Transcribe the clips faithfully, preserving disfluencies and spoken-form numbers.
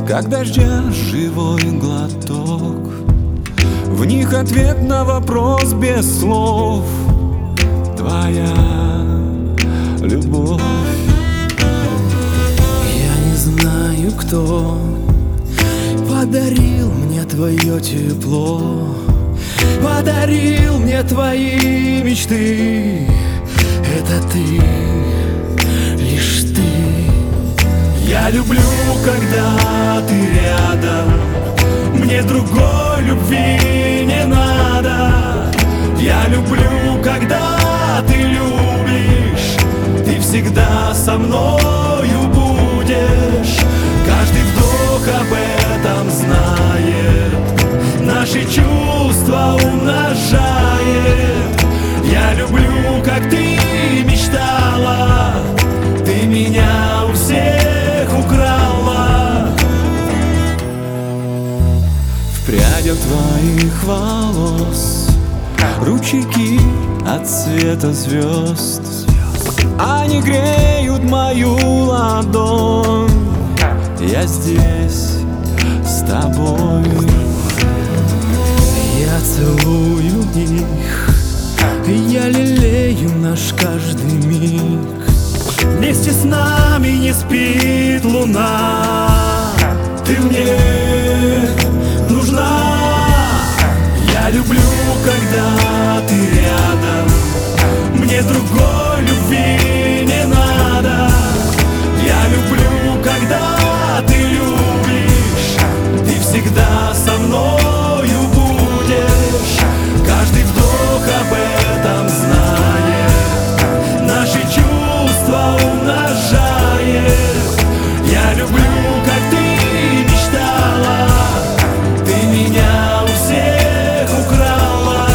как дождя живой глоток. В них ответ на вопрос без слов. Твоя любовь. Я не знаю, кто подарил мне твое тепло, подарил мне твои мечты. Это ты, лишь ты. Я люблю, когда ты рядом, мне другой любви не надо. Я люблю, когда ты любишь, ты всегда со мною будешь. Каждый вдох об этом знает, наши чувства умножает. Я люблю, как ты мечтала, ты меня у всех украла. В прядях твоих волос ручейки от света звезд, они греют мою ладонь. Я здесь с тобой. Я целую их, я лелею наш каждый миг. Вместе с нами не спит луна. Ты мне нужна. Я люблю, когда ты рядом, мне другой любви не надо. Я люблю, когда ты любишь, ты всегда со мною будешь. Каждый вдох об этом знает, наши чувства умножает. Я люблю, как ты мечтала, ты меня у всех украла.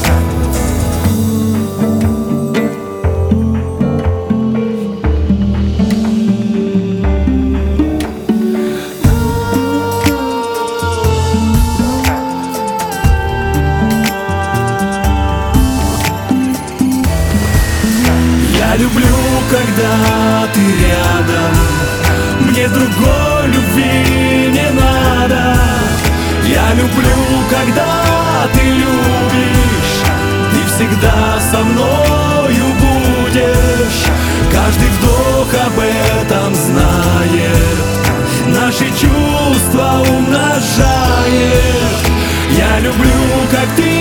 Я люблю, когда ты рядом, мне другой любви не надо. Я люблю, когда ты любишь, ты всегда со мною будешь. Каждый вдох об этом знает, наши чувства умножает. Я люблю, как ты